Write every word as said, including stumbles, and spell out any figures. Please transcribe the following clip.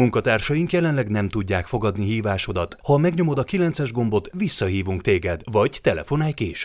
Munkatársaink jelenleg nem tudják fogadni hívásodat. Ha megnyomod a kilences gombot, visszahívunk téged, vagy telefonálj később.